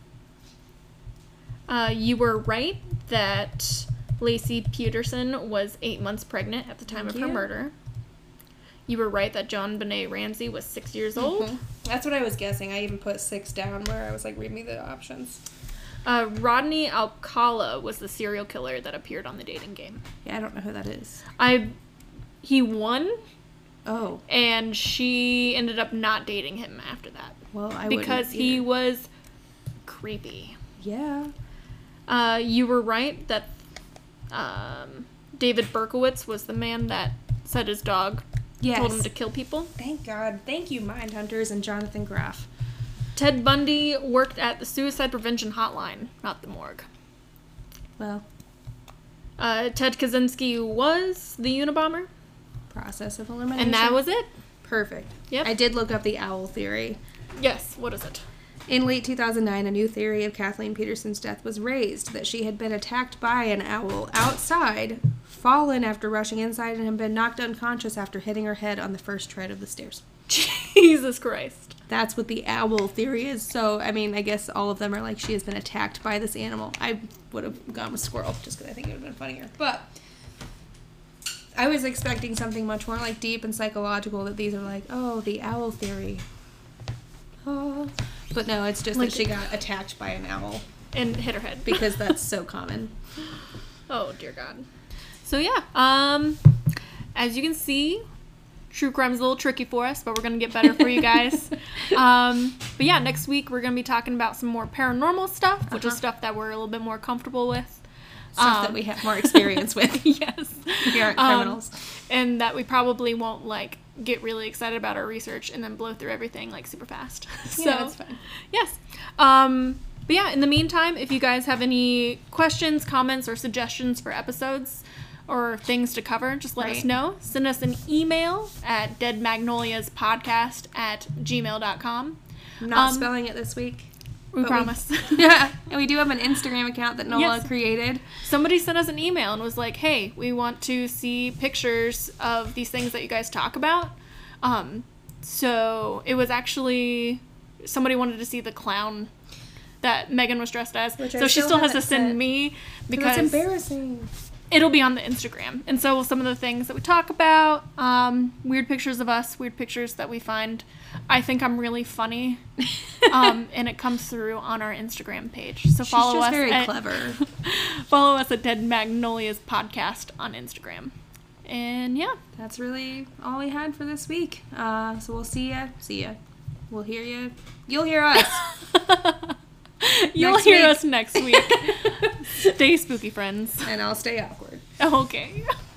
Uh, you were right that Lacey Peterson was eight months pregnant at the time Thank of her you. murder. You were right that John Benet Ramsey was six years old. Mhm. That's what I was guessing. I even put six down where I was like, read me the options. Uh, Rodney Alcala was the serial killer that appeared on The Dating Game. Yeah, I don't know who that is. I, he won, Oh, and she ended up not dating him after that well, I because wouldn't he either. was creepy. Yeah. Uh, you were right that um, David Berkowitz was the man that said his dog Yes. told him to kill people. Thank God. Thank you, Mindhunters and Jonathan Graff. Ted Bundy worked at the Suicide Prevention Hotline, not the morgue. Well, Uh, Ted Kaczynski was the Unabomber, process of elimination. and that was it. perfect. Yep. I did look up the owl theory. Yes, what is it? In late two thousand nine, a new theory of Kathleen Peterson's death was raised, that she had been attacked by an owl outside, fallen after rushing inside, and had been knocked unconscious after hitting her head on the first tread of the stairs. Jesus Christ. That's what the owl theory is. So, I mean, I guess all of them are like, she has been attacked by this animal. I would have gone with squirrel, just because I think it would have been funnier. But I was expecting something much more, like, deep and psychological, that these are like, oh, the owl theory. Oh. But no, it's just Like- that she got attacked by an owl, And hit her head. because that's so common. Oh, dear God. So, yeah. Um, as you can see, true crime's a little tricky for us, but we're going to get better for you guys. um, but, yeah, next week we're going to be talking about some more paranormal stuff, which Uh-huh. is stuff that we're a little bit more comfortable with. Stuff Um, that we have more experience with. Yes. We aren't Um, criminals. and that we probably won't, like, get really excited about our research and then blow through everything, like, super fast. so, Yeah, that's fine. yes. Um, but yeah, in the meantime, if you guys have any questions, comments, or suggestions for episodes or things to cover, just let us Right. know. Send us an email at deadmagnoliaspodcast at gmail dot com. I'm not um, spelling it this week. We But promise. Yeah, and we do have an Instagram account that Nola Yes. created. Somebody sent us an email and was like, hey, we want to see pictures of these things that you guys talk about. Um, so it was actually, somebody wanted to see the clown that Megan was dressed as. Which I so she still still has to haven't send sent. me Because because it's embarrassing. it'll be on the Instagram. And so will some of the things that we talk about, um, weird pictures of us, weird pictures that we find. I think I'm really funny. um, and it comes through on our Instagram page. So follow She's just us. very at, clever. follow us at Dead Magnolias Podcast on Instagram. And yeah. That's really all we had for this week. Uh, so we'll see ya. See ya. We'll hear ya. You'll hear us. You'll Next hear week. us next week. Stay spooky, friends. And I'll stay awkward. Okay.